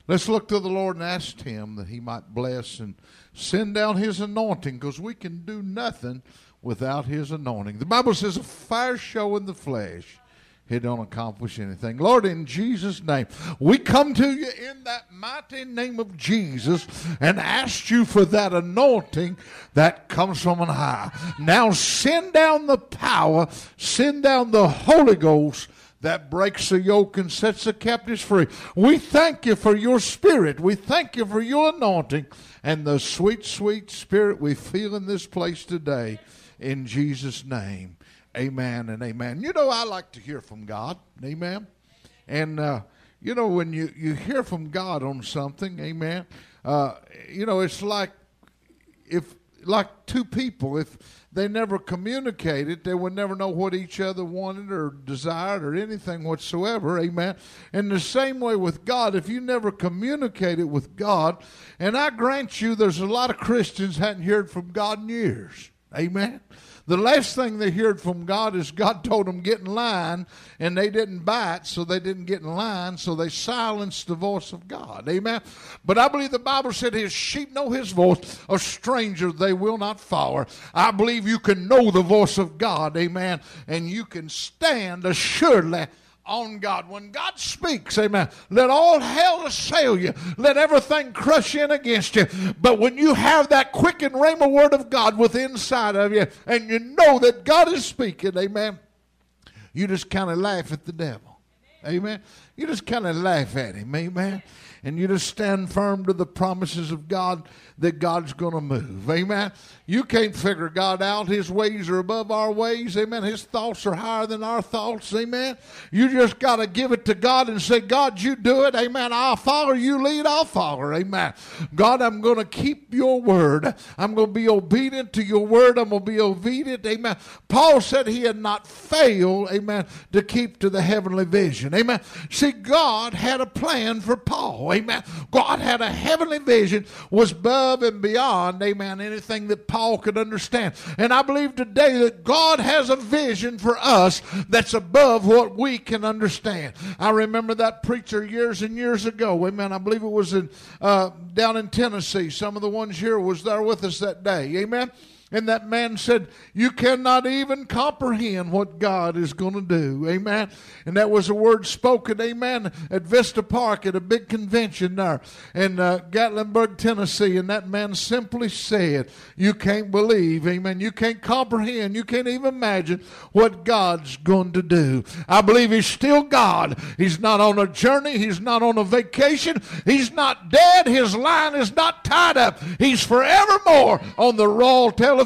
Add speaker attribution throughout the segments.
Speaker 1: Let's look to the Lord and ask him that he might bless and send down his anointing, because we can do nothing without his anointing. The Bible says a fire show in the flesh, it don't accomplish anything. Lord, in Jesus' name, we come to you in that mighty name of Jesus and ask you for that anointing that comes from on high. Now send down the power, send down the Holy Ghost that breaks the yoke and sets the captives free. We thank you for your spirit. We thank you for your anointing and the sweet, sweet spirit we feel in this place today. In Jesus' name, amen and amen. You know, I like to hear from God, amen. And, you know, when you hear from God on something, amen, you know, it's like two people, if they never communicated, they would never know what each other wanted or desired or anything whatsoever, amen. In the same way with God, if you never communicated with God, and I grant you there's a lot of Christians hadn't heard from God in years, amen. The last thing they heard from God is God told them get in line, and they didn't bite, so they didn't get in line, so they silenced the voice of God. Amen? But I believe the Bible said his sheep know his voice, a stranger they will not follow. I believe you can know the voice of God, amen, and you can stand assuredly on God. When God speaks, amen, let all hell assail you. Let everything crush in against you. But when you have that quick and rhema word of God within inside of you, and you know that God is speaking, amen, you just kind of laugh at the devil. Amen. You just kind of laugh at him, amen. And you just stand firm to the promises of God that God's going to move. Amen. You can't figure God out. His ways are above our ways. Amen. His thoughts are higher than our thoughts. Amen. You just got to give it to God and say, God, you do it. Amen. I'll follow. You lead. I'll follow. Amen. God, I'm going to keep your word. I'm going to be obedient to your word. I'm going to be obedient. Amen. Paul said he had not failed, amen, to keep to the heavenly vision. Amen. See, God had a plan for Paul. Amen. God had a heavenly vision, was above and beyond, amen, anything that Paul could understand. And I believe today that God has a vision for us that's above what we can understand. I remember that preacher years and years ago, amen. I believe it was in down in Tennessee. Some of the ones here was there with us that day, amen. And that man said, you cannot even comprehend what God is going to do. Amen. And that was a word spoken, amen, at Vista Park at a big convention there in Gatlinburg, Tennessee. And that man simply said, you can't believe, amen, you can't comprehend, you can't even imagine what God's going to do. I believe he's still God. He's not on a journey. He's not on a vacation. He's not dead. His line is not tied up. He's forevermore on the raw telephone.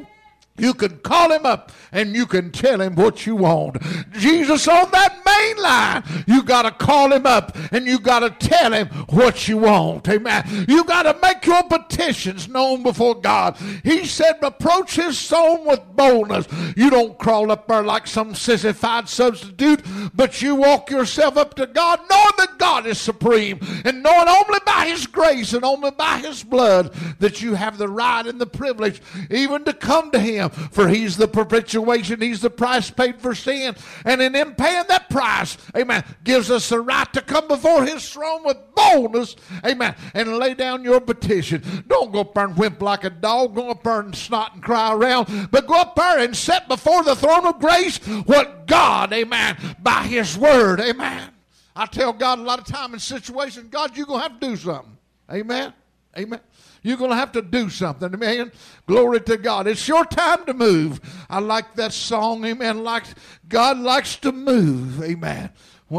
Speaker 1: You can call him up and you can tell him what you want. Jesus on that main line, you got to call him up and you got to tell him what you want. Amen. You got to make your petitions known before God. He said approach his throne with boldness. You don't crawl up there like some sissified substitute, but you walk yourself up to God knowing that God is supreme and knowing only by his grace and only by his blood that you have the right and the privilege even to come to him. For he's the perpetuation, he's the price paid for sin. And in him paying that price, amen, gives us the right to come before his throne with boldness, amen, and lay down your petition. Don't go up there and whimp like a dog, go up there and snot and cry around, but go up there and set before the throne of grace what God, amen, by his word, amen. I tell God a lot of time in situations, God, you're going to have to do something. Amen. Amen. You're going to have to do something, amen. Glory to God. It's your time to move. I like that song, amen. Like God likes to move, amen.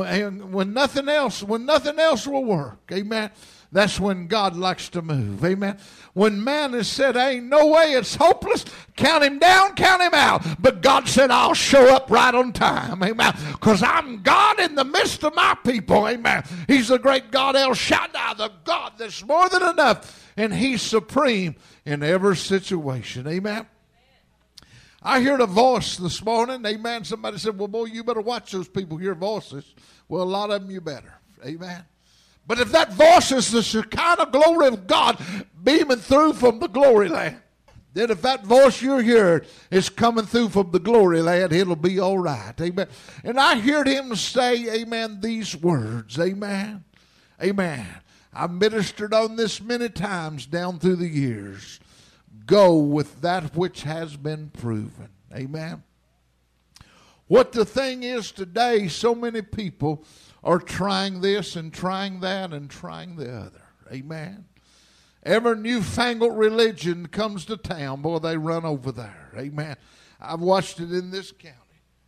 Speaker 1: When nothing else will work, amen. That's when God likes to move, amen. When man has said, ain't no way, it's hopeless, count him down, count him out. But God said, I'll show up right on time, amen. Because I'm God in the midst of my people, amen. He's the great God El Shaddai, the God that's more than enough. And he's supreme in every situation. Amen. I heard a voice this morning. Amen. Somebody said, well, boy, you better watch those people hear voices. Well, a lot of them you better. Amen. But if that voice is the Shekinah glory of God beaming through from the glory land, then if that voice you're hearing is coming through from the glory land, it'll be all right. Amen. And I heard him say, amen, these words. Amen. Amen. I've ministered on this many times down through the years. Go with that which has been proven. Amen. What the thing is today, so many people are trying this and trying that and trying the other. Amen. Every newfangled religion comes to town, boy, they run over there. Amen. I've watched it in this county.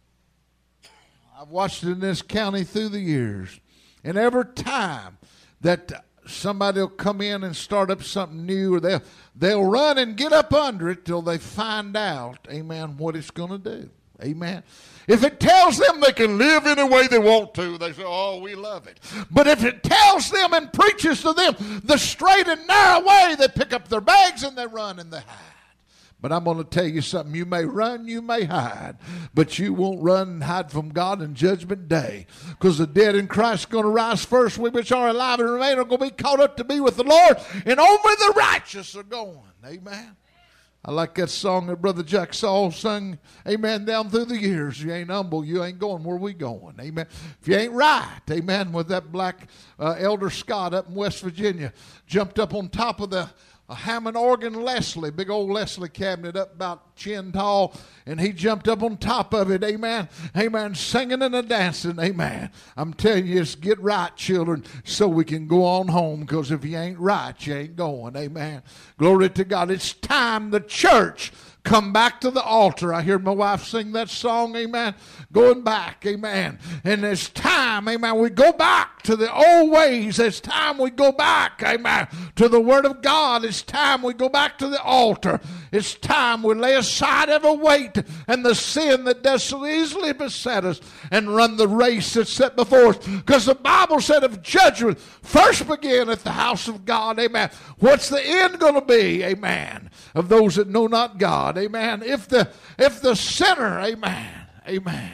Speaker 1: I've watched it in this county through the years. And every time that somebody will come in and start up something new, or they'll run and get up under it till they find out, amen, what it's going to do. Amen. If it tells them they can live any way they want to, they say, oh, we love it. But if it tells them and preaches to them the straight and narrow way, they pick up their bags and they run and they hide. But I'm going to tell you something. You may run, you may hide, but you won't run and hide from God in judgment day, because the dead in Christ are going to rise first. We which are alive and remain are going to be caught up to be with the Lord, and only the righteous are going. Amen. I like that song that Brother Jack Saul sung, amen, down through the years. You ain't humble, you ain't going where we going. Amen. If you ain't right, amen, with that black Elder Scott up in West Virginia, jumped up on top of the Hammond organ Leslie, big old Leslie cabinet up about chin tall, and he jumped up on top of it, amen, amen, singing and a-dancing, amen. I'm telling you, just get right, children, so we can go on home, because if you ain't right, you ain't going, amen. Glory to God. It's time the church come back to the altar. I hear my wife sing that song, amen, going back, amen. And it's time, amen, we go back to the old ways. It's time we go back, amen, to the Word of God. It's time we go back to the altar. It's time we lay aside every weight and the sin that does so easily beset us and run the race that's set before us. Because the Bible said if judgment first begin at the house of God, amen, what's the end going to be, amen, of those that know not God, amen? If the sinner, amen,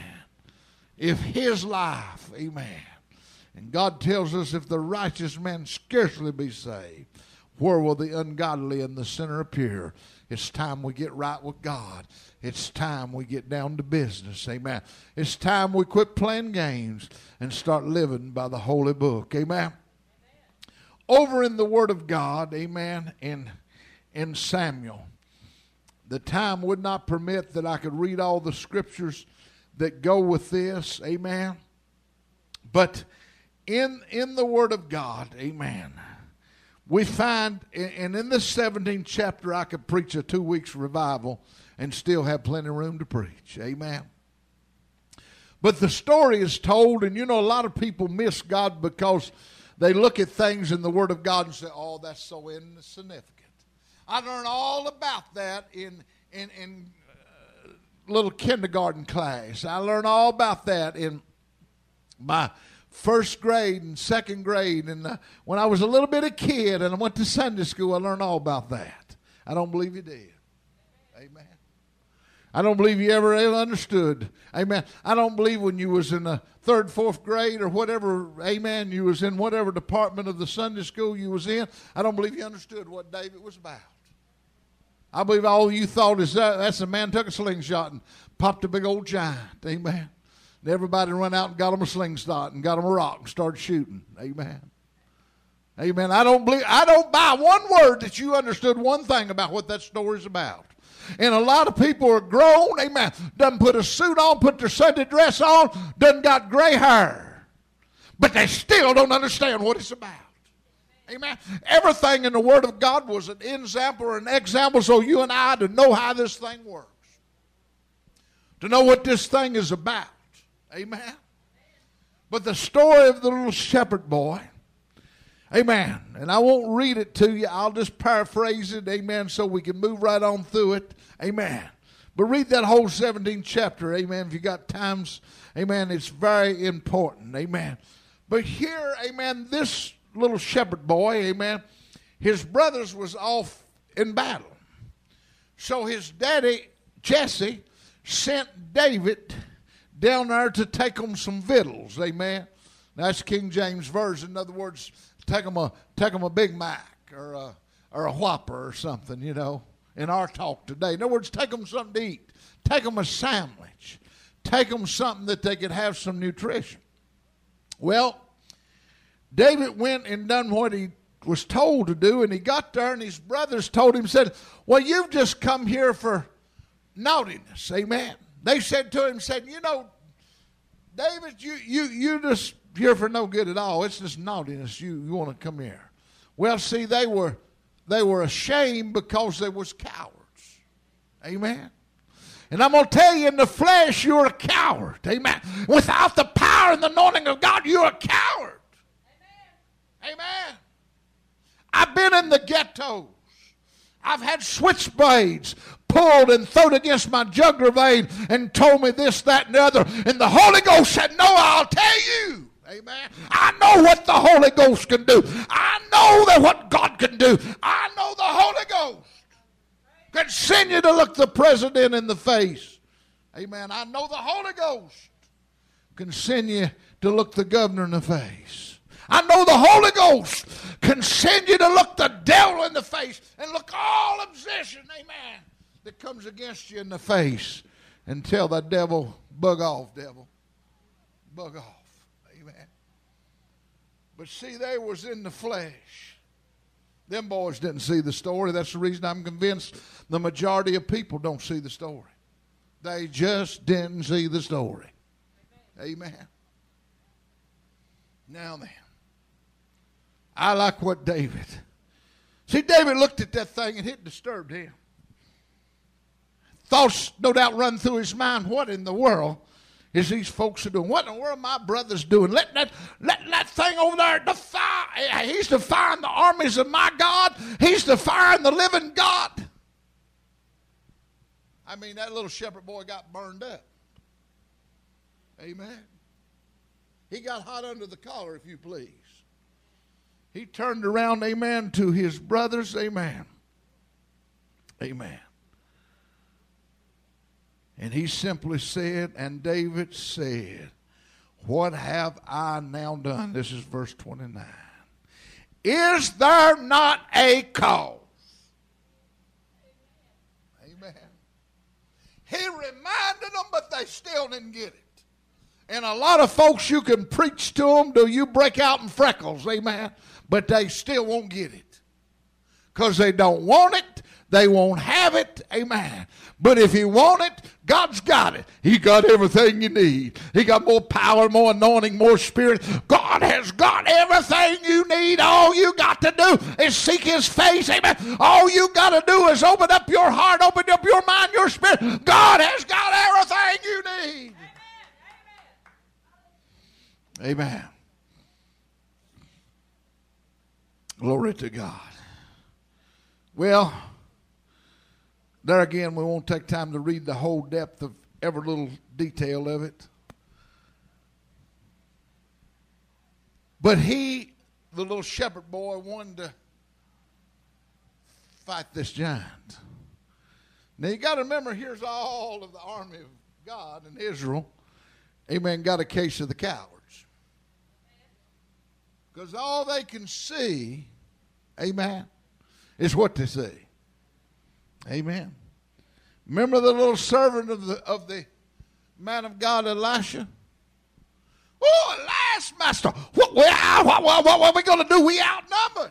Speaker 1: if his life, amen, and God tells us if the righteous man scarcely be saved, where will the ungodly and the sinner appear? It's time we get right with God. It's time we get down to business, amen. It's time we quit playing games and start living by the holy book, amen. Over in the Word of God, amen, in Samuel, the time would not permit that I could read all the scriptures that go with this, amen. But in the Word of God, amen, we find, and in this 17th chapter, I could preach a 2 weeks revival and still have plenty of room to preach, amen. But the story is told, and you know, a lot of people miss God because they look at things in the Word of God and say, oh, that's so insignificant. I learned all about that in little kindergarten class. I learned all about that in my first grade and second grade. And when I was a little bit of kid and I went to Sunday school, I learned all about that. I don't believe you did. Amen. I don't believe you ever understood. Amen. I don't believe when you was in the third, fourth grade or whatever, amen, you was in whatever department of the Sunday school you was in, I don't believe you understood what David was about. I believe all you thought is that's a man took a slingshot and popped a big old giant. Amen. And everybody run out and got him a slingshot and got him a rock and started shooting. Amen. Amen. I don't buy one word that you understood one thing about what that story's about. And a lot of people are grown, amen, done put a suit on, put their Sunday dress on, done got gray hair. But they still don't understand what it's about. Amen. Everything in the Word of God was an example or an example so you and I to know how this thing works. To know what this thing is about. Amen. But the story of the little shepherd boy, amen, and I won't read it to you. I'll just paraphrase it, amen, so we can move right on through it. Amen. But read that whole 17th chapter, amen, if you got times. Amen. It's very important. Amen. But here, amen, this little shepherd boy, amen, his brothers was off in battle. So his daddy, Jesse, sent David down there to take them some victuals, amen. That's King James Version. In other words, take them a Big Mac or a Whopper or something, you know, in our talk today. In other words, take them something to eat. Take them a sandwich. Take them something that they could have some nutrition. Well, David went and done what he was told to do, and he got there, and his brothers told him, said, well, you've just come here for naughtiness. Amen. They said to him, said, you know, David, you just here for no good at all. It's just naughtiness. You want to come here. Well, see, they were ashamed because they was cowards. Amen. And I'm going to tell you, in the flesh, you're a coward. Amen. Without the power and the anointing of God, you're a coward. Amen. Amen. I've been in the ghettos. I've had switchblades pulled and thrown against my jugular vein and told me this, that, and the other. And the Holy Ghost said, no, I'll tell you. Amen. I know what the Holy Ghost can do. I know that what God can do. I know the Holy Ghost can send you to look the president in the face. Amen. I know the Holy Ghost can send you to look the governor in the face. I know the Holy Ghost can send you to look the devil in the face and look all opposition, amen, that comes against you in the face and tell the devil, bug off, devil. Bug off. Amen. But see, they was in the flesh. Them boys didn't see the story. That's the reason I'm convinced the majority of people don't see the story. They just didn't see the story. Amen. Now then, I like what David. See, David looked at that thing and it disturbed him. Thoughts no doubt run through his mind. What in the world is these folks are doing? What in the world are my brothers doing? Let that thing over there defy. He's defying the armies of my God. He's defying the living God. I mean, that little shepherd boy got burned up. Amen. He got hot under the collar, if you please. He turned around, amen, to his brothers, amen. Amen. And he simply said, and David said, what have I now done? This is verse 29. Is there not a cause? Amen. He reminded them, but they still didn't get it. And a lot of folks, you can preach to them till you break out in freckles, amen, but they still won't get it. Because they don't want it, they won't have it, amen. But if you want it, God's got it. He got everything you need. He got more power, more anointing, more spirit. God has got everything you need. All you got to do is seek his face, amen. All you got to do is open up your heart, open up your mind, your spirit. God has got everything you need. Amen. Glory to God. Well, there again, we won't take time to read the whole depth of every little detail of it. But he, the little shepherd boy, wanted to fight this giant. Now you got to remember, here's all of the army of God and Israel, amen, got a case of the cowards. Because all they can see, amen, is what they see. Amen. Remember the little servant of the man of God, Elisha? Oh, Elias, master, what are we going to do? We outnumbered.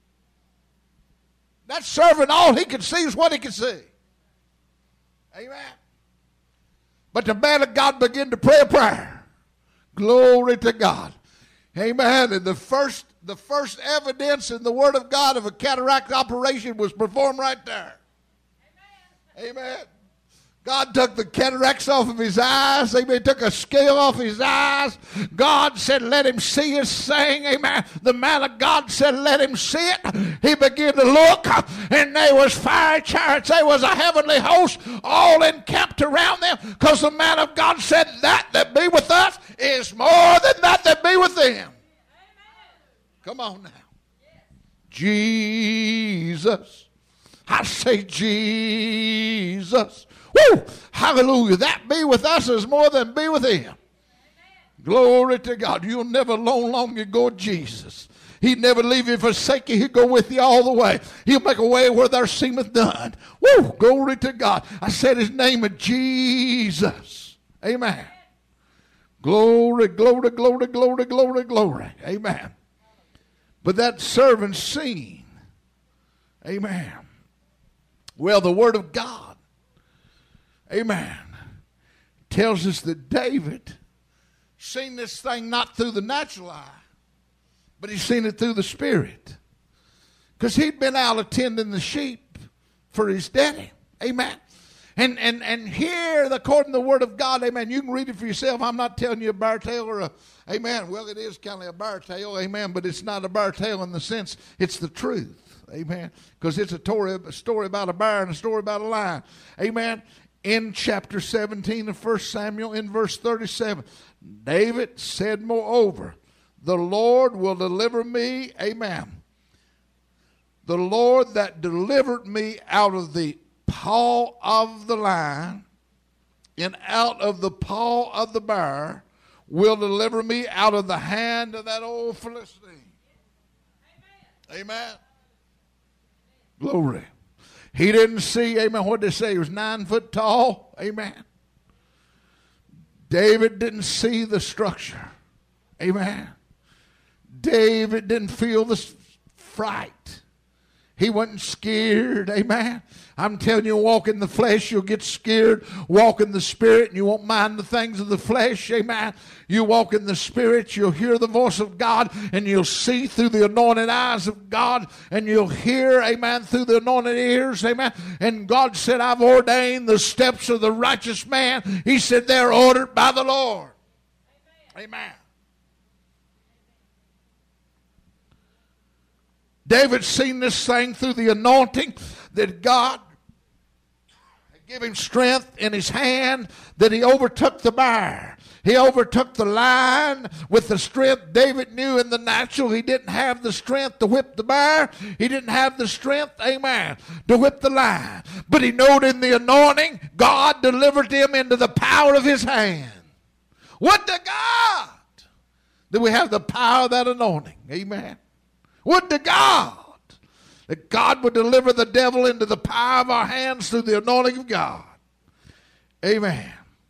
Speaker 1: That servant, all he could see is what he could see. Amen. But the man of God began to pray a prayer. Glory to God. Amen. And the first evidence in the Word of God of a cataract operation was performed right there. Amen. Amen. God took the cataracts off of his eyes. Amen. Took a scale off his eyes. God said, let him see his thing. Amen. The man of God said, let him see it. He began to look, and there was fire chariots. There was a heavenly host all encamped around them, because the man of God said, that be with us is more than that be with them. Amen. Come on now. Yes. Jesus. I say Jesus. Woo! Hallelujah. That be with us is more than be with him. Amen. Glory to God. You'll never alone long you go with Jesus. He'd never leave you, forsake you. He'll go with you all the way. He'll make a way where there seemeth none. Woo! Glory to God. I said his name is Jesus. Amen. Glory, glory, glory, glory, glory, glory. Amen. But that servant seen. Amen. Well, the Word of God, amen, tells us that David seen this thing not through the natural eye, but he seen it through the Spirit. Because he'd been out attending the sheep for his daddy. Amen. And here, according to the Word of God, amen, you can read it for yourself. I'm not telling you a bear tale or a, amen, well, it is kind of a bear tale, amen, but it's not a bear tale in the sense it's the truth. Amen. Because it's a story about a bear and a story about a lion. Amen. In chapter 17 of 1 Samuel, in verse 37, David said, moreover, the Lord will deliver me, amen. The Lord that delivered me out of the paw of the lion and out of the paw of the bear will deliver me out of the hand of that old Philistine. Amen. Amen. Glory. He didn't see, amen, what did they say? He was 9 foot tall. Amen. David didn't see the structure. Amen. David didn't feel the fright. He wasn't scared. Amen. I'm telling you, walk in the flesh, you'll get scared. Walk in the Spirit, and you won't mind the things of the flesh. Amen. You walk in the Spirit, you'll hear the voice of God, and you'll see through the anointed eyes of God, and you'll hear, amen, through the anointed ears. Amen. And God said, I've ordained the steps of the righteous man. He said, they're ordered by the Lord. Amen. David seen this thing through the anointing that God give him strength in his hand, that he overtook the bear. He overtook the lion with the strength. David knew in the natural he didn't have the strength to whip the bear. He didn't have the strength, amen, to whip the lion. But he knew in the anointing, God delivered him into the power of his hand. Would to God that we have the power of that anointing. Amen. Would to God that God would deliver the devil into the power of our hands through the anointing of God. Amen.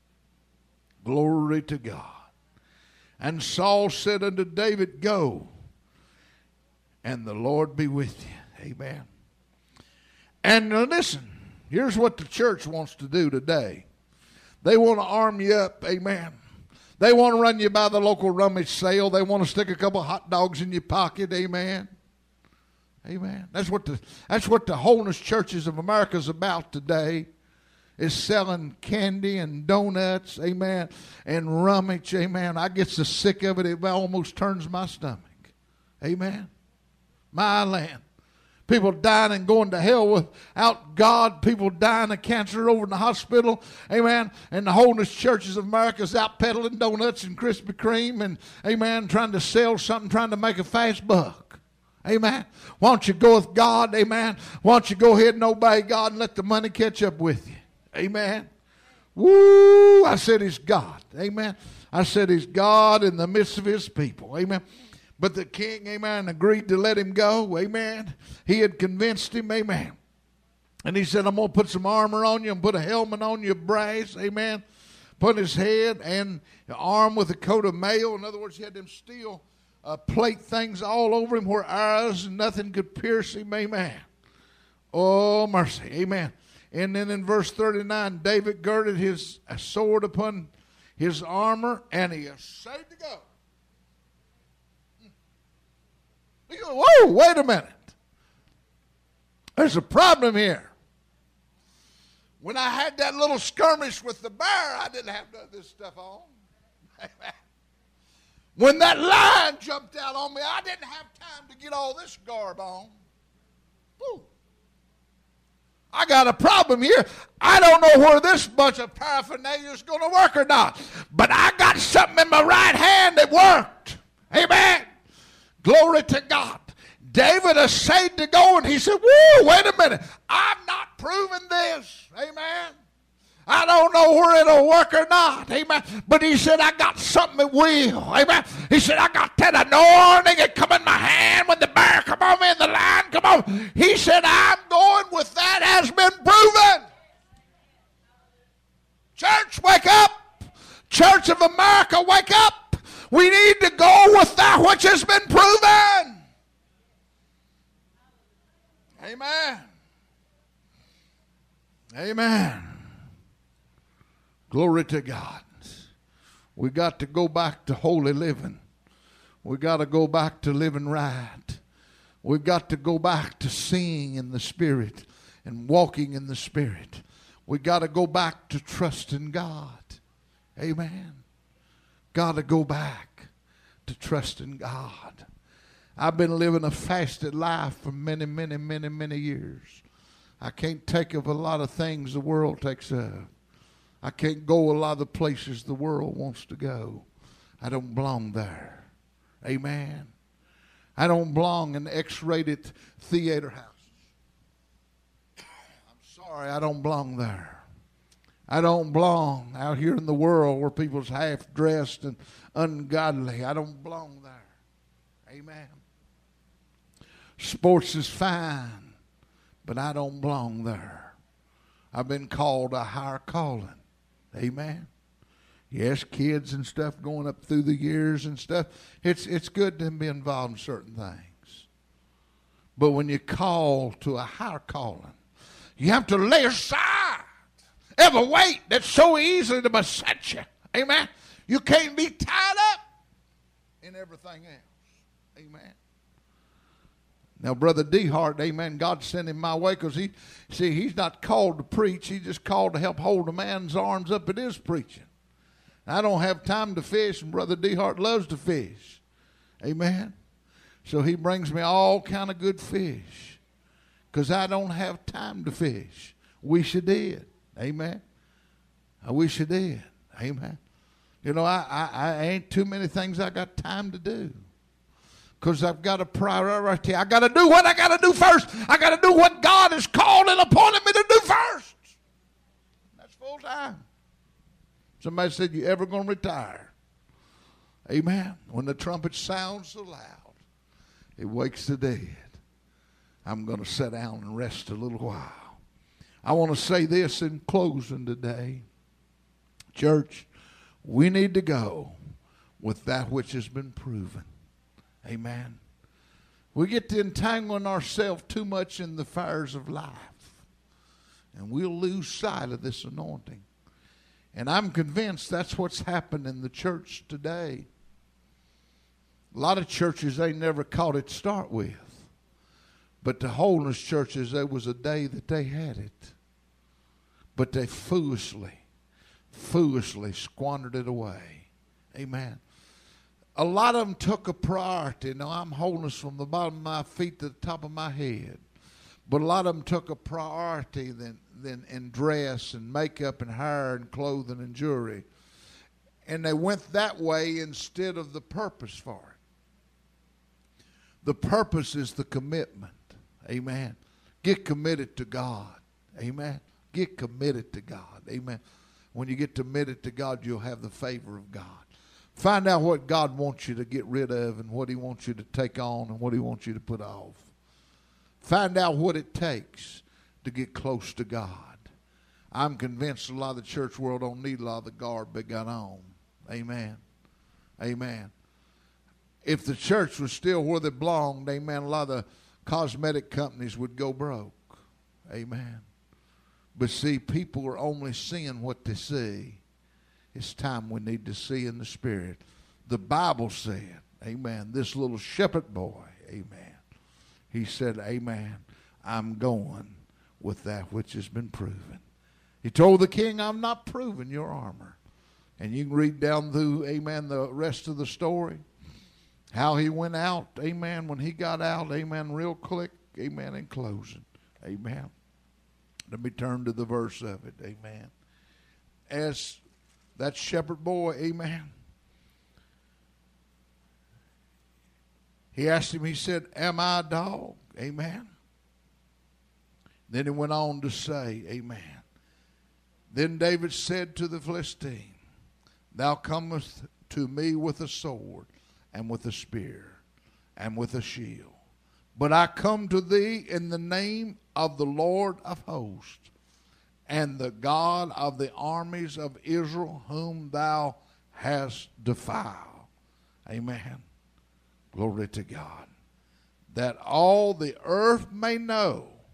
Speaker 1: Glory to God. And Saul said unto David, go, and the Lord be with you. Amen. And listen, here's what the church wants to do today. They want to arm you up. Amen. They want to run you by the local rummage sale. They want to stick a couple of hot dogs in your pocket. Amen. Amen. That's what the Holiness Churches of America is about today, is selling candy and donuts, amen, and rummage, amen. I get so sick of it, it almost turns my stomach. Amen. My land. People dying and going to hell without God. People dying of cancer over in the hospital. Amen. And the Holiness Churches of America is out peddling donuts and Krispy Kreme and, amen, trying to sell something, trying to make a fast buck. Amen. Why don't you go with God? Amen. Why don't you go ahead and obey God and let the money catch up with you? Amen. Woo! I said he's God. Amen. I said he's God in the midst of his people. Amen. But the king, amen, agreed to let him go. Amen. He had convinced him. Amen. And he said, I'm going to put some armor on you and put a helmet on you of brass. Amen. Put his head and arm with a coat of mail. In other words, he had them steel plate things all over him where arrows and nothing could pierce him. Amen. Oh, mercy. Amen. And then in verse 39, David girded his sword upon his armor, and he essayed to go. Whoa, wait a minute. There's a problem here. When I had that little skirmish with the bear, I didn't have none of this stuff on. Amen. When that lion jumped out on me, I didn't have time to get all this garb on. Woo. I got a problem here. I don't know where this bunch of paraphernalia is going to work or not. But I got something in my right hand that worked. Amen. Glory to God. David essayed to go, and he said, whoa, wait a minute. I'm not proving this. Amen. I don't know where it'll work or not. Amen. But he said, I got something that will. Amen. He said, I got that anointing that come in my hand when the bear come on me and the lion come on. He said, I'm going with that has been proven. Church, wake up. Church of America, wake up. We need to go with that which has been proven. Amen. Amen. Glory to God. We got to go back to holy living. We got to go back to living right. We've got to go back to seeing in the Spirit and walking in the Spirit. We got to go back to trusting God. Amen. Got to go back to trusting God. I've been living a fasted life for many years. I can't take of a lot of things the world takes of. I can't go a lot of the places the world wants to go. I don't belong there. Amen. I don't belong in X-rated theater houses. I'm sorry, I don't belong there. I don't belong out here in the world where people's half-dressed and ungodly. I don't belong there. Amen. Sports is fine, but I don't belong there. I've been called a higher calling. Amen. Yes, kids and stuff going up through the years and stuff. It's good to be involved in certain things. But when you call to a higher calling, you have to lay aside every weight that so easily beset you. Amen. You can't be tied up in everything else. Amen. Now, Brother DeHart, amen, God sent him my way because he's not called to preach. He's just called to help hold a man's arms up in his preaching. I don't have time to fish, and Brother DeHart loves to fish. Amen. So he brings me all kind of good fish because I don't have time to fish. Wish I did. Amen. I wish I did. Amen. You know, I ain't too many things I got time to do. Because I've got a priority. I got to do what I got to do first. I got to do what God has called and appointed me to do first. That's full time. Somebody said, you ever going to retire? Amen. When the trumpet sounds so loud, it wakes the dead. I'm going to sit down and rest a little while. I want to say this in closing today. Church, we need to go with that which has been proven. Amen. We get to entangling ourselves too much in the fires of life, and we'll lose sight of this anointing. And I'm convinced that's what's happened in the church today. A lot of churches, they never caught it to start with. But the holiness churches, there was a day that they had it. But they foolishly squandered it away. Amen. A lot of them took a priority. Now, I'm holiness from the bottom of my feet to the top of my head. But a lot of them took a priority than in dress and makeup and hair and clothing and jewelry. And they went that way instead of the purpose for it. The purpose is the commitment. Amen. Get committed to God. Amen. Get committed to God. Amen. When you get committed to God, you'll have the favor of God. Find out what God wants you to get rid of and what he wants you to take on and what he wants you to put off. Find out what it takes to get close to God. I'm convinced a lot of the church world don't need a lot of the garb they got on. Amen. Amen. If the church was still where they belonged, amen, a lot of the cosmetic companies would go broke. Amen. But see, people are only seeing what they see. It's time we need to see in the Spirit. The Bible said, amen, this little shepherd boy, amen, he said, amen, I'm going with that which has been proven. He told the king, I'm not proving your armor. And you can read down through, amen, the rest of the story. How he went out, amen, when he got out, amen, real quick, amen, in closing, amen. Let me turn to the verse of it, amen. As that shepherd boy, amen, he asked him, he said, am I a dog? Amen. Then he went on to say, amen. Then David said to the Philistine, thou comest to me with a sword and with a spear and with a shield. But I come to thee in the name of the Lord of hosts and the God of the armies of Israel, whom thou hast defiled. Amen. Glory to God. That all the earth may know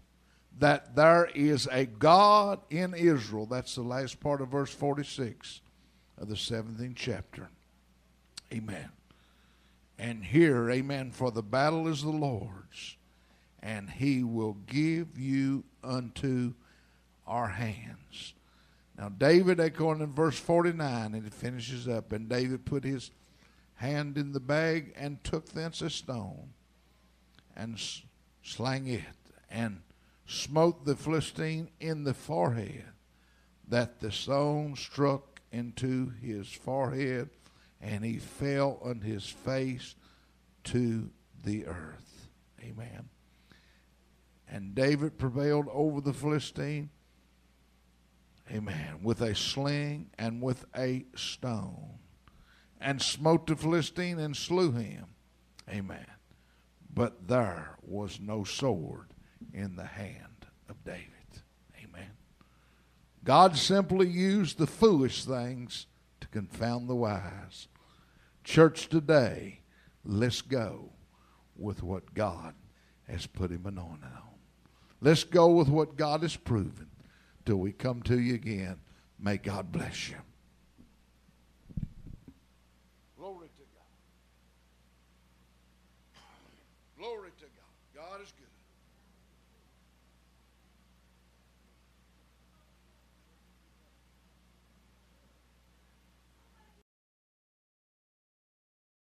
Speaker 1: that there is a God in Israel. That's the last part of verse 46 of the 17th chapter. Amen. And here, amen, for the battle is the Lord's, and he will give you unto our hands. Now David, according to verse 49, and it finishes up, and David put his hand in the bag and took thence a stone and slang it and smote the Philistine in the forehead, that the stone struck into his forehead, and he fell on his face to the earth. Amen. And David prevailed over the Philistine, amen, with a sling and with a stone, and smote the Philistine and slew him. Amen. But there was no sword in the hand of David. Amen. God simply used the foolish things to confound the wise. Church today, let's go with what God has put him anointed on. Let's go with what God has proven till we come to you again. May God bless you.